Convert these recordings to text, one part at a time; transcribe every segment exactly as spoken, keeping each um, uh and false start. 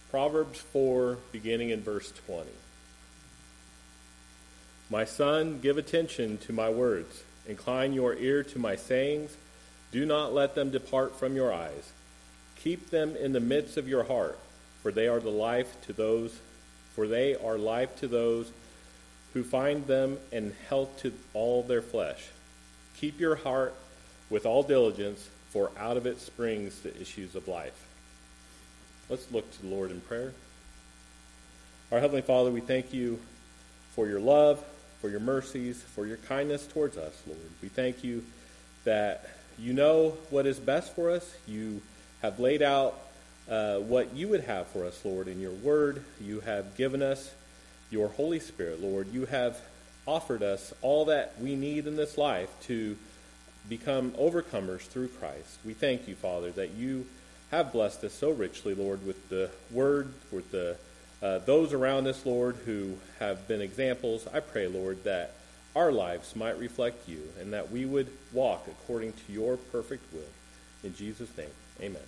Proverbs four, beginning in verse twenty. My son, give attention to my words. Incline your ear to my sayings. Do not let them depart from your eyes. Keep them in the midst of your heart, for they are the life to those, for they are life to those who find them, and health to all their flesh. Keep your heart with all diligence, for out of it springs the issues of life. Let's look to the Lord in prayer. Our Heavenly Father, we thank you for your love, for your mercies, for your kindness towards us, Lord. We thank you that you know what is best for us. You have laid out uh, what you would have for us, Lord, in your word. You have given us your Holy Spirit, Lord. You have offered us all that we need in this life to become overcomers through Christ. We thank you, Father, that you have blessed us so richly, Lord, with the word, with the uh, those around us, Lord, who have been examples. I pray, Lord, that our lives might reflect you and that we would walk according to your perfect will. In Jesus' name, amen.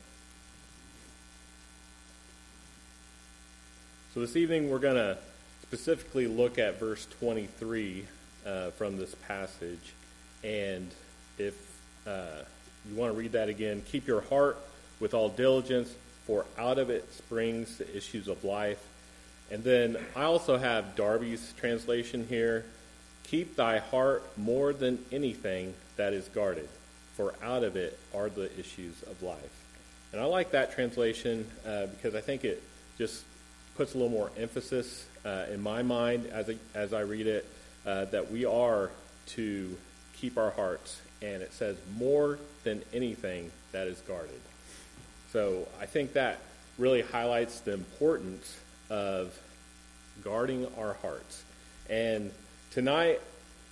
So this evening we're going to specifically look at verse twenty-three uh, from this passage. And if uh, you want to read that again, keep your heart with all diligence, for out of it springs the issues of life. And then I also have Darby's translation here. Keep thy heart more than anything that is guarded, for out of it are the issues of life. And I like that translation uh, because I think it just puts a little more emphasis uh, in my mind as I, as I read it, uh, that we are to keep our hearts. And it says more than anything that is guarded. So I think that really highlights the importance of guarding our hearts. And tonight,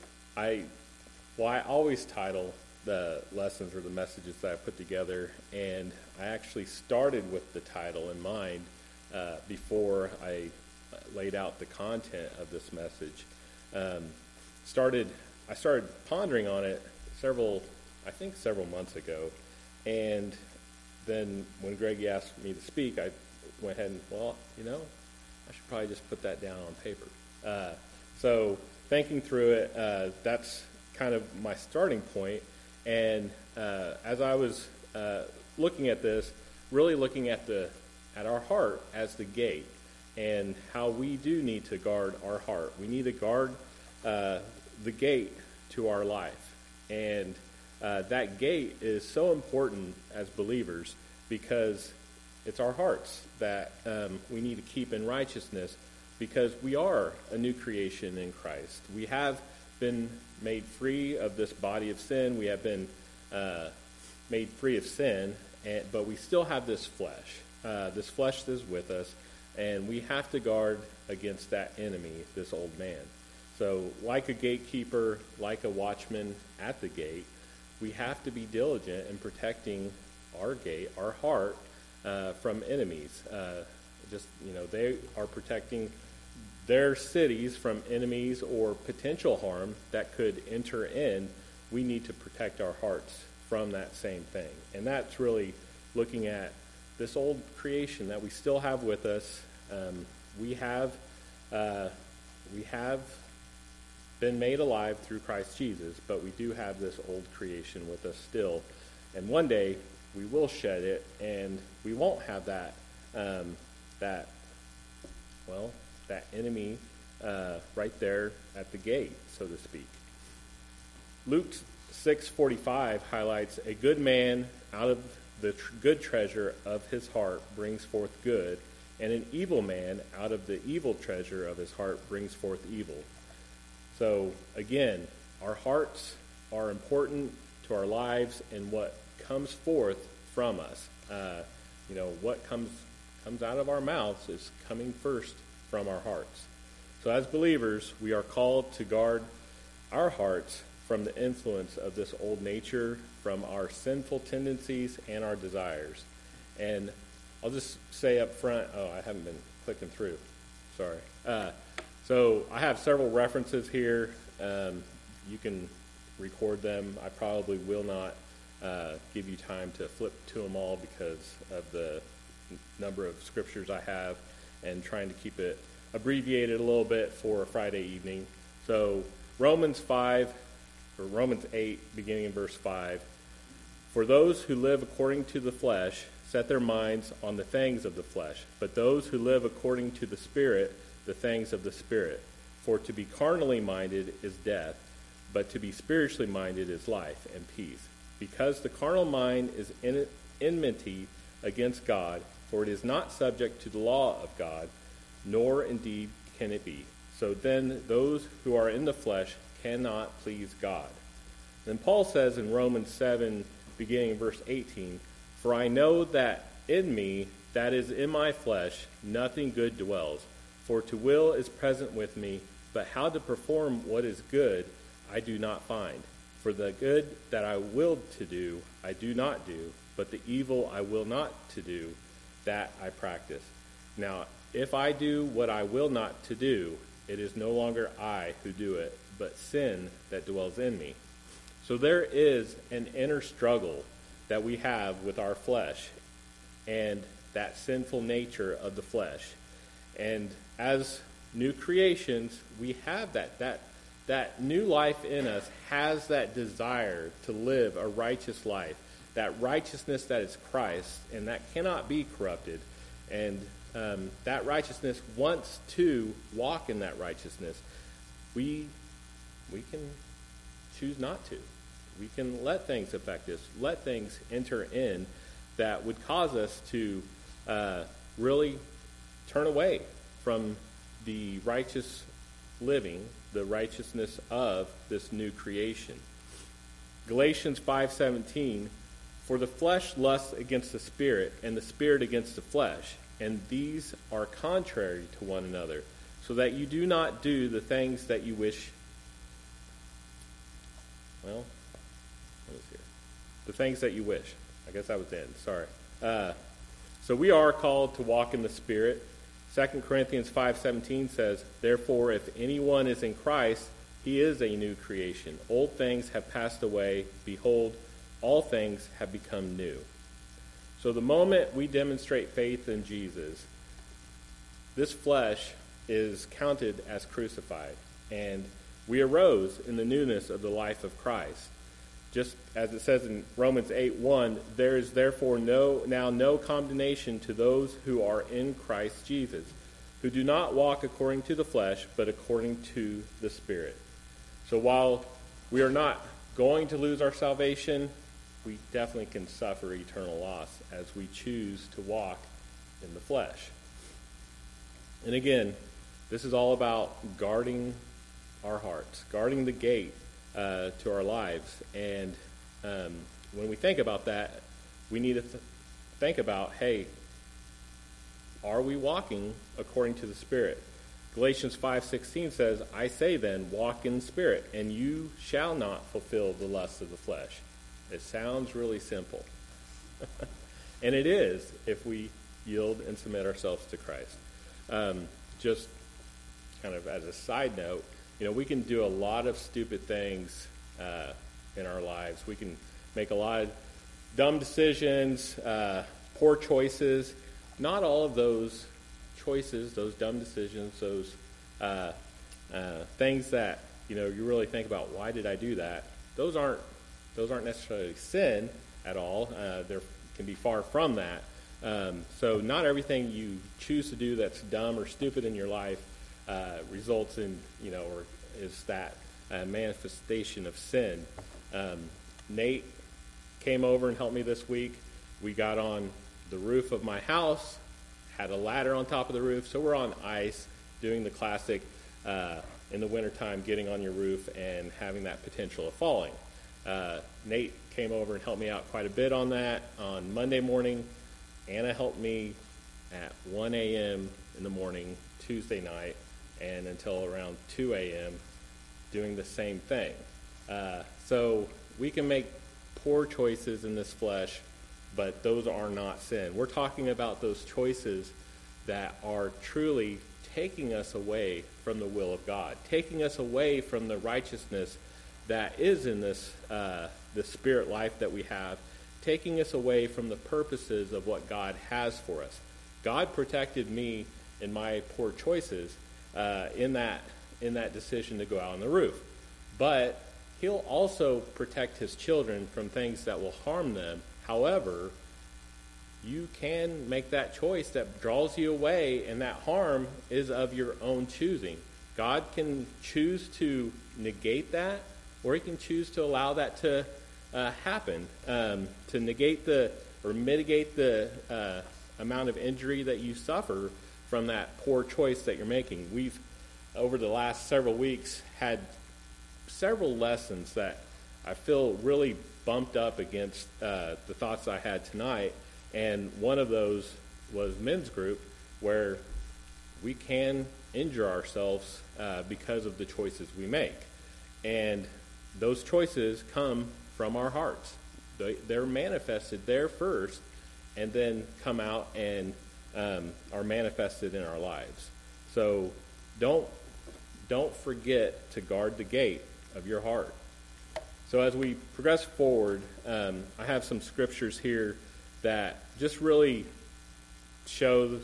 I well, I always title the lessons or the messages that I put together, and I actually started with the title in mind uh, before I laid out the content of this message. Um, started I started pondering on it several, I think several months ago, and then when Greg asked me to speak, I went ahead and, well, you know, I should probably just put that down on paper. Uh, so thinking through it, uh, that's kind of my starting point. And uh, as I was uh, looking at this, really looking at the at our heart as the gate, and how we do need to guard our heart. We need to guard uh, the gate to our life. And uh, that gate is so important as believers because it's our hearts that um, we need to keep in righteousness, because we are a new creation in Christ. We have been made free of this body of sin. We have been uh, made free of sin, and, but we still have this flesh. Uh, this flesh that is with us, and we have to guard against that enemy, this old man. So like a gatekeeper, like a watchman at the gate, we have to be diligent in protecting our gate, our heart, uh, from enemies. Uh, just, you know, they are protecting their cities from enemies or potential harm that could enter in. We need to protect our hearts from that same thing. And that's really looking at this old creation that we still have with us. Um, we have, uh, we have been made alive through Christ Jesus, but we do have this old creation with us still. And one day we will shed it, and we won't have that, um, that, well, that enemy uh, right there at the gate, so to speak. Luke six forty-five highlights, a good man out of the tr- good treasure of his heart brings forth good, and an evil man out of the evil treasure of his heart brings forth evil. So again, our hearts are important to our lives and what comes forth from us. Uh, you know, what comes comes out of our mouths is coming first from our hearts. So as believers, we are called to guard our hearts from the influence of this old nature, from our sinful tendencies and our desires. And I'll just say up front, oh, I haven't been clicking through. Sorry. Uh, so I have several references here. Um, you can record them. I probably will not uh, give you time to flip to them all because of the number of scriptures I have and trying to keep it abbreviated a little bit for a Friday evening. So Romans five, or Romans eight, beginning in verse five, for those who live according to the flesh set their minds on the things of the flesh, but those who live according to the Spirit, the things of the Spirit. For to be carnally minded is death, but to be spiritually minded is life and peace. Because the carnal mind is in enmity against God, for it is not subject to the law of God, nor indeed can it be. So then those who are in the flesh cannot please God. Then Paul says in Romans seven, beginning in verse eighteen, for I know that in me, that is in my flesh, nothing good dwells. For to will is present with me, but how to perform what is good I do not find. For the good that I willed to do, I do not do, but the evil I will not to do, that I practice. Now, if I do what I will not to do, it is no longer I who do it, but sin that dwells in me. So there is an inner struggle that we have with our flesh and that sinful nature of the flesh. And as new creations, we have that. That that new life in us has that desire to live a righteous life, that righteousness that is Christ, and that cannot be corrupted. And um, that righteousness wants to walk in that righteousness. We we can choose not to. We can let things affect us, let things enter in that would cause us to uh, really turn away from the righteous living, the righteousness of this new creation. Galatians five seventeen, for the flesh lusts against the spirit, and the spirit against the flesh, and these are contrary to one another, so that you do not do the things that you wish. Well, what is here? The things that you wish. I guess that was the end. Sorry. Uh, so we are called to walk in the Spirit. Second Corinthians five seventeen says, therefore, if anyone is in Christ, he is a new creation. Old things have passed away. Behold, all things have become new. So the moment we demonstrate faith in Jesus, this flesh is counted as crucified, and we arose in the newness of the life of Christ. Just as it says in Romans eight one, there is therefore no now no condemnation to those who are in Christ Jesus, who do not walk according to the flesh, but according to the Spirit. So while we are not going to lose our salvation, we definitely can suffer eternal loss as we choose to walk in the flesh. And again, this is all about guarding our hearts, guarding the gate uh, to our lives. And um, when we think about that, we need to th- think about, hey, are we walking according to the Spirit? Galatians five sixteen says, I say then, walk in the Spirit, and you shall not fulfill the lusts of the flesh. It sounds really simple. And it is if we yield and submit ourselves to Christ. Um, just kind of as a side note, you know, we can do a lot of stupid things uh, in our lives. We can make a lot of dumb decisions, uh, poor choices. Not all of those choices, those dumb decisions, those uh, uh, things that, you know, you really think about, why did I do that? Those aren't those aren't necessarily sin at all. Uh, they can be far from that. Um, so not everything you choose to do that's dumb or stupid in your life uh, results in, you know, or is that uh, manifestation of sin. Um, Nate came over and helped me this week. We got on the roof of my house, had a ladder on top of the roof, so we're on ice doing the classic uh, in the wintertime getting on your roof and having that potential of falling. Uh, Nate came over and helped me out quite a bit on that on Monday morning. Anna helped me at one a.m. in the morning, Tuesday night, and until around two a.m. doing the same thing. Uh, so we can make poor choices in this flesh, but those are not sin. We're talking about those choices that are truly taking us away from the will of God, taking us away from the righteousness that is in this uh, the spirit life that we have, taking us away from the purposes of what God has for us. God protected me in my poor choices uh, in that in that decision to go out on the roof. But he'll also protect his children from things that will harm them. However, you can make that choice that draws you away, and that harm is of your own choosing. God can choose to negate that, or he can choose to allow that to uh, happen, um, to negate the or mitigate the uh, amount of injury that you suffer from that poor choice that you're making. We've, over the last several weeks, had several lessons that I feel really bumped up against uh, the thoughts I had tonight, and one of those was men's group, where we can injure ourselves uh, because of the choices we make. And those choices come from our hearts. They, they're manifested there first, and then come out and um, are manifested in our lives. So don't don't forget to guard the gate of your heart. So as we progress forward, um, I have some scriptures here that just really show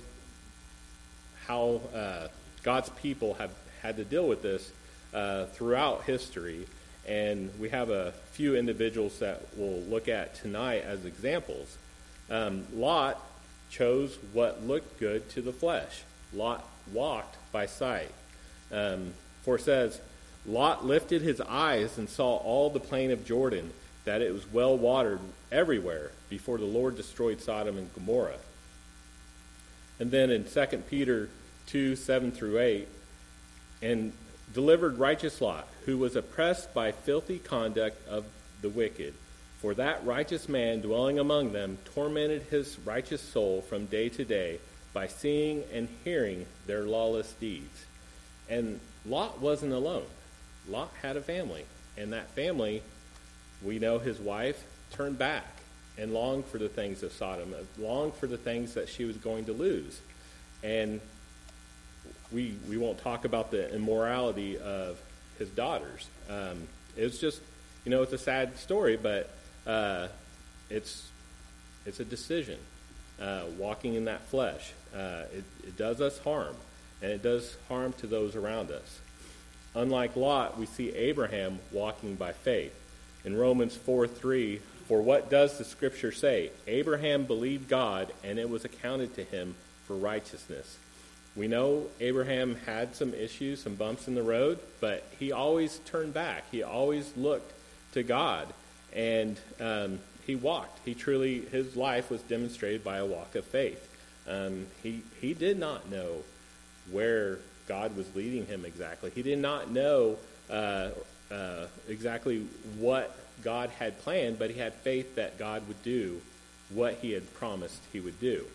how uh, God's people have had to deal with this uh, throughout history. And we have a few individuals that we'll look at tonight as examples. Um, Lot chose what looked good to the flesh. Lot walked by sight. Um, for it says, Lot lifted his eyes and saw all the plain of Jordan, that it was well watered everywhere before the Lord destroyed Sodom and Gomorrah. And then in Second Peter two, seven through eight, and delivered righteous Lot, who was oppressed by filthy conduct of the wicked. For that righteous man dwelling among them tormented his righteous soul from day to day by seeing and hearing their lawless deeds. And Lot wasn't alone. Lot had a family, and that family, we know his wife turned back and longed for the things of Sodom, longed for the things that she was going to lose. And we we won't talk about the immorality of his daughters. Um, it's just, you know, it's a sad story, but uh, it's it's a decision. Uh, walking in that flesh, uh, it, it does us harm, and it does harm to those around us. Unlike Lot, we see Abraham walking by faith. In Romans four three, for what does the scripture say? Abraham believed God, and it was accounted to him for righteousness. We know Abraham had some issues, some bumps in the road, but he always turned back. He always looked to God, and um, he walked. He truly, his life was demonstrated by a walk of faith. Um, he he did not know where God was leading him exactly. He did not know uh, uh, exactly what God had planned, but he had faith that God would do what he had promised he would do.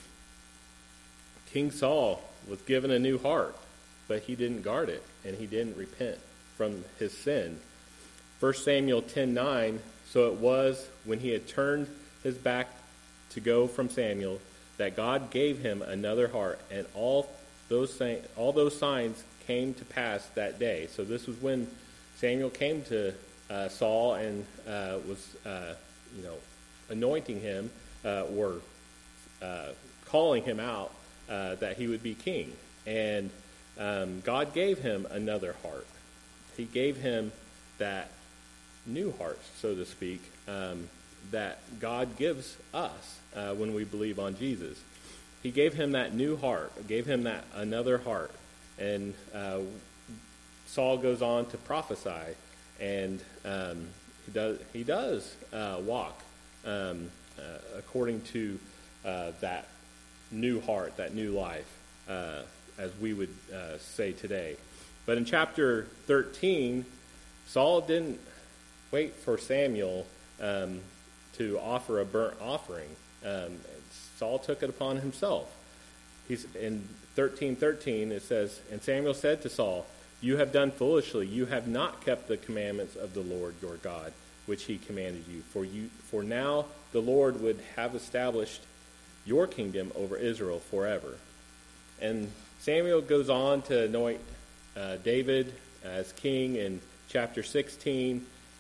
King Saul was given a new heart, but he didn't guard it, and he didn't repent from his sin. First Samuel ten nine, so it was when he had turned his back to go from Samuel that God gave him another heart, and all those all those signs came to pass that day. So this was when Samuel came to uh, Saul and uh, was, uh, you know, anointing him uh, or uh, calling him out uh, that he would be king. And um, God gave him another heart. He gave him that new heart, so to speak, um, that God gives us uh, when we believe on Jesus. He gave him that new heart, gave him that another heart. And uh, Saul goes on to prophesy, and um, he does, he does uh, walk um, uh, according to uh, that new heart, that new life, uh, as we would uh, say today. But in chapter thirteen, Saul didn't wait for Samuel um, to offer a burnt offering. Um, Saul took it upon himself. He's in thirteen thirteen. It says, and Samuel said to Saul, "You have done foolishly. You have not kept the commandments of the Lord your God, which he commanded you. For you, for now the Lord would have established your kingdom over Israel forever." And Samuel goes on to anoint uh, David as king in chapter sixteen,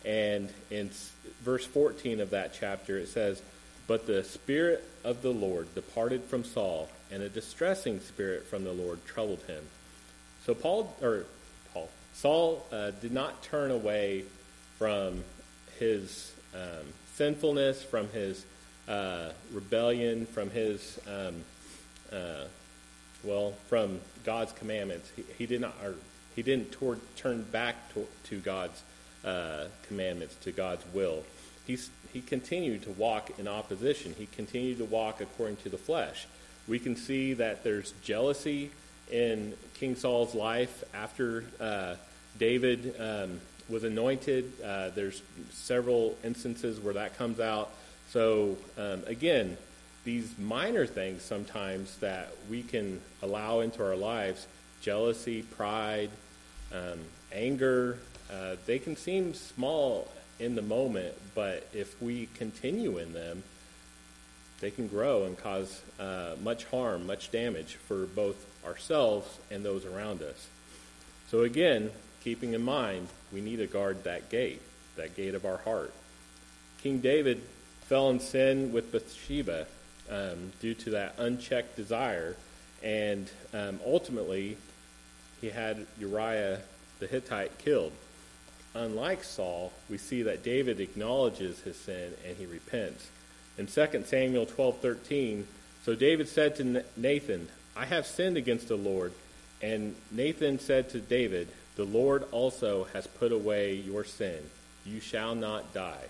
And in verse fourteen of that chapter, it says, "But the Spirit of the Lord departed from Saul, and a distressing spirit from the Lord troubled him." So Paul, or Paul, Saul uh, did not turn away from his um, sinfulness, from his uh, rebellion, from his, um, uh, well, from God's commandments. He, he did not, or he didn't toward, turn back to, to God's uh, commandments, to God's will. He's, he continued to walk in opposition. He continued to walk according to the flesh. We can see that there's jealousy in King Saul's life after uh, David um, was anointed. Uh, there's several instances where that comes out. So um, again, these minor things sometimes that we can allow into our lives, jealousy, pride, um, anger, uh, they can seem small in the moment, but if we continue in them, they can grow and cause uh, much harm, much damage for both ourselves and those around us. So again, keeping in mind, we need to guard that gate, that gate of our heart. King David fell in sin with Bathsheba um, due to that unchecked desire, and um, ultimately he had Uriah the Hittite killed. Unlike Saul, we see that David acknowledges his sin and he repents. In Second Samuel twelve thirteen, so David said to Nathan, "I have sinned against the Lord." And Nathan said to David, "The Lord also has put away your sin. You shall not die."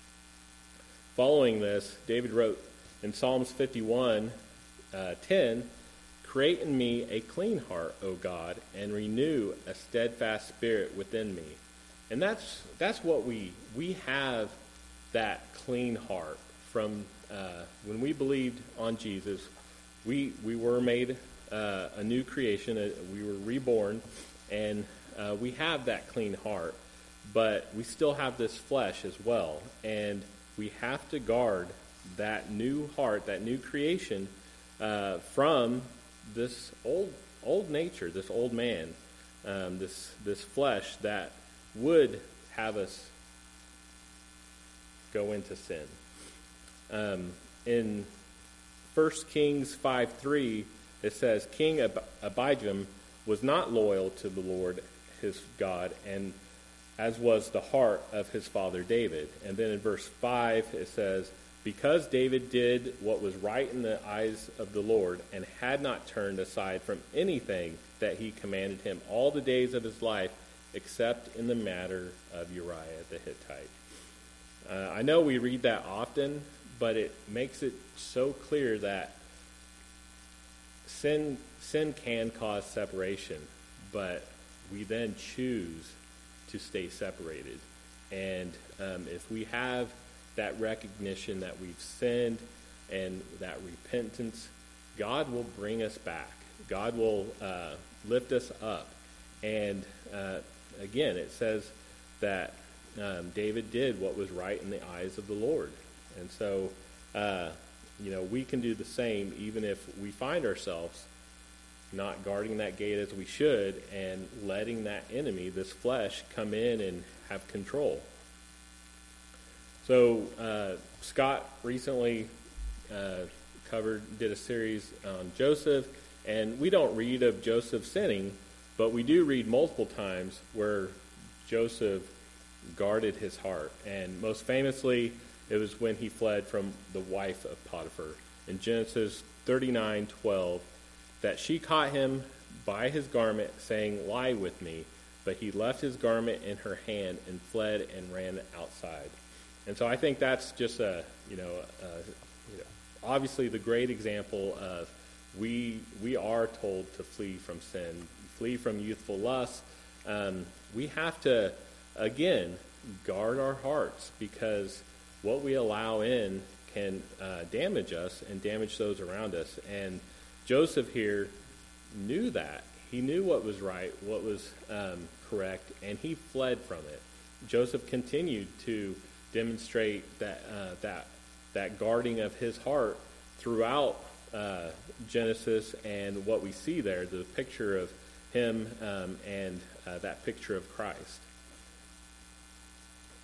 Following this, David wrote in Psalms fifty-one, uh, ten, "Create in me a clean heart, O God, and renew a steadfast spirit within me." And that's that's what we we have, that clean heart from uh, when we believed on Jesus. We we were made uh, a new creation. Uh, we were reborn, and uh, we have that clean heart. But we still have this flesh as well, and we have to guard that new heart, that new creation, uh, from this old old nature, this old man, um, this this flesh that would have us go into sin. Um, in First Kings five three, it says, "King Ab- Abijam was not loyal to the Lord his God, and as was the heart of his father David." And then in verse five, it says, "Because David did what was right in the eyes of the Lord, and had not turned aside from anything that he commanded him all the days of his life, except in the matter of Uriah the Hittite." Uh, I know we read that often, but it makes it so clear that sin sin can cause separation, but we then choose to stay separated. And um, if we have that recognition that we've sinned and that repentance, God will bring us back. God will uh, lift us up. And uh, again, it says that um, David did what was right in the eyes of the Lord. And so, uh, you know, we can do the same even if we find ourselves not guarding that gate as we should and letting that enemy, this flesh, come in and have control. So uh, Scott recently uh, covered, did a series on Joseph, and we don't read of Joseph sinning, but we do read multiple times where Joseph guarded his heart. And most famously, it was when he fled from the wife of Potiphar. In Genesis thirty-nine twelve, that she caught him by his garment, saying, "Lie with me." But he left his garment in her hand and fled and ran outside. And so I think that's just a, you know, a, you know, obviously the great example of we we are told to flee from sin, flee from youthful lust. Um, we have to, again, guard our hearts, because what we allow in can uh, damage us and damage those around us. And Joseph here knew that. He knew what was right, what was um, correct, and he fled from it. Joseph continued to demonstrate that uh, that that guarding of his heart throughout uh, Genesis, and what we see there, the picture of him um, and uh, that picture of Christ.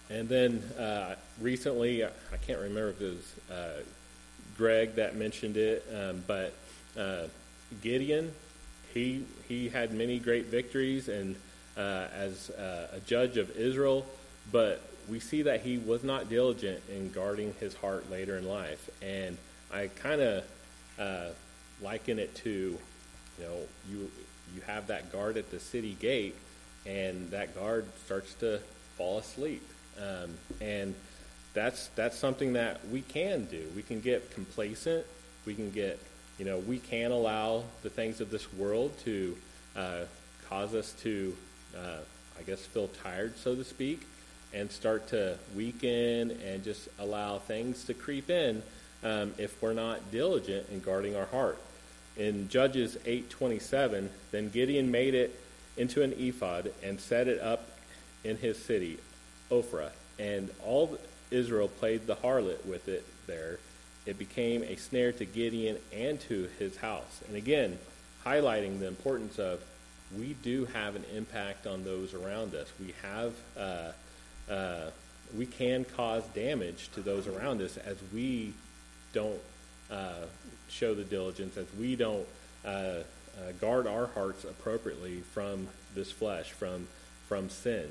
And then uh, recently, I can't remember if it was uh, Greg that mentioned it, um, but uh, Gideon, he he had many great victories and uh, as uh, a judge of Israel, but we see that he was not diligent in guarding his heart later in life. And I kind of uh, liken it to, you know, you you have that guard at the city gate, and that guard starts to fall asleep. Um, and that's that's something that we can do. We can get complacent. We can get, you know, we can allow the things of this world to uh, cause us to, uh, I guess, feel tired, so to speak, and start to weaken and just allow things to creep in um, if we're not diligent in guarding our heart. In Judges eight twenty-seven, then Gideon made it into an ephod and set it up in his city, Ophrah, and all Israel played the harlot with it there. It became a snare to Gideon and to his house. And again, highlighting the importance of we do have an impact on those around us. We have, uh, uh, we can cause damage to those around us as we don't uh, show the diligence, as we don't uh, uh, guard our hearts appropriately from this flesh, from from sin.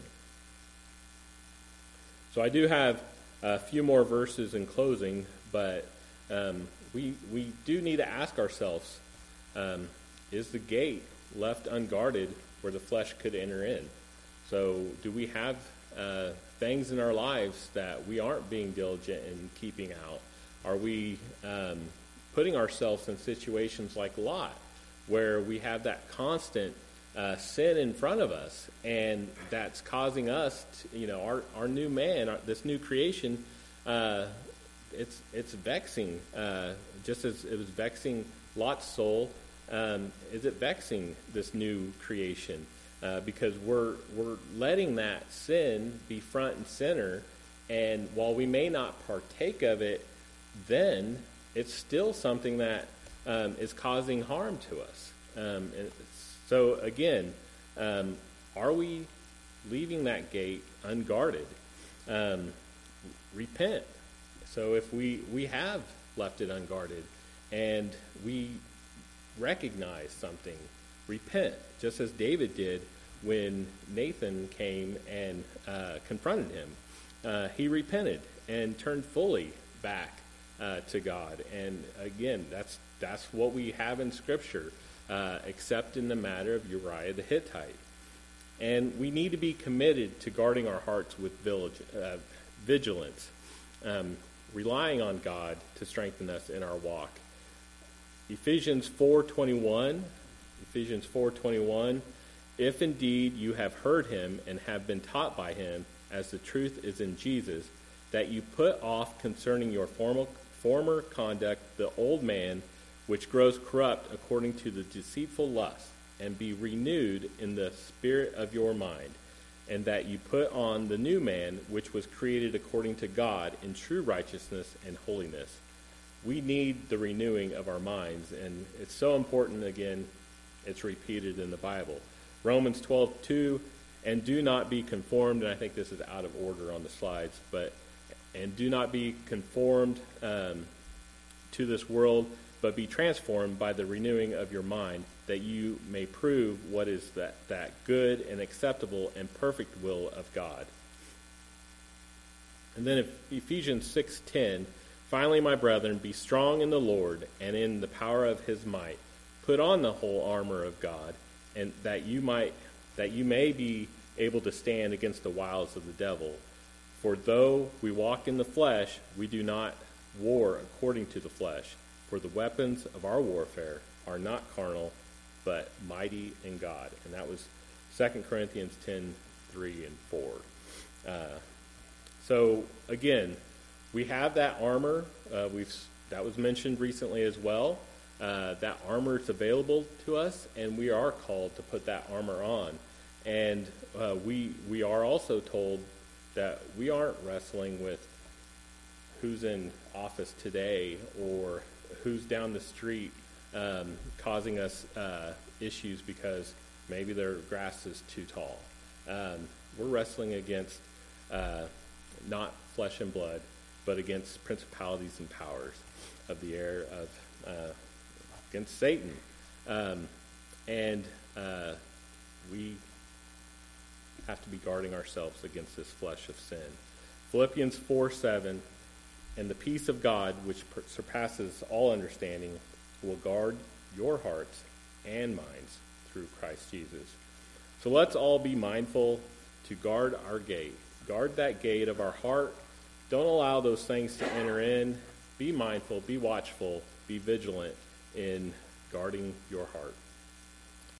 So I do have a few more verses in closing, but um, we we do need to ask ourselves, um, is the gate left unguarded where the flesh could enter in? So do we have uh, things in our lives that we aren't being diligent in keeping out? Are we um, putting ourselves in situations like Lot, where we have that constant Uh, sin in front of us, and that's causing us, to, you know, our, our new man, our, this new creation, uh, it's it's vexing, uh, just as it was vexing Lot's soul. Um, is it vexing this new creation? Uh, because we're we're letting that sin be front and center, and while we may not partake of it, then it's still something that um, is causing harm to us. Um, and So again, um, are we leaving that gate unguarded? Um, repent. So if we, we have left it unguarded and we recognize something, repent, just as David did when Nathan came and uh, confronted him. Uh, he repented and turned fully back uh, to God. And again, that's that's what we have in Scripture. Uh, except in the matter of Uriah the Hittite. And we need to be committed to guarding our hearts with uh, vigilance, um, relying on God to strengthen us in our walk. Ephesians four twenty-one, Ephesians four twenty-one, if indeed you have heard him and have been taught by him, as the truth is in Jesus, that you put off concerning your formal, former conduct the old man, which grows corrupt according to the deceitful lust, and be renewed in the spirit of your mind, and that you put on the new man, which was created according to God in true righteousness and holiness. We need the renewing of our minds, and it's so important. Again, it's repeated in the Bible. Romans twelve two, and do not be conformed, and I think this is out of order on the slides, but and do not be conformed um, to this world, but be transformed by the renewing of your mind, that you may prove what is that, that good and acceptable and perfect will of God. And then Ephesians six ten, finally, my brethren, be strong in the Lord and in the power of his might. Put on the whole armor of God, and that you might that you may be able to stand against the wiles of the devil. For though we walk in the flesh, we do not war according to the flesh. For the weapons of our warfare are not carnal, but mighty in God. And that was Second Corinthians ten three and four. Uh, so, again, we have that armor. Uh, we've that was mentioned recently as well. Uh, that armor is available to us, and we are called to put that armor on. And uh, we we are also told that we aren't wrestling with who's in office today or who's down the street um, causing us uh, issues because maybe their grass is too tall. Um, we're wrestling against uh, not flesh and blood, but against principalities and powers of the air, of uh, against Satan. Um, and uh, we have to be guarding ourselves against this flesh of sin. Philippians four seven, and the peace of God, which per- surpasses all understanding, will guard your hearts and minds through Christ Jesus. So let's all be mindful to guard our gate. Guard that gate of our heart. Don't allow those things to enter in. Be mindful, be watchful, be vigilant in guarding your heart.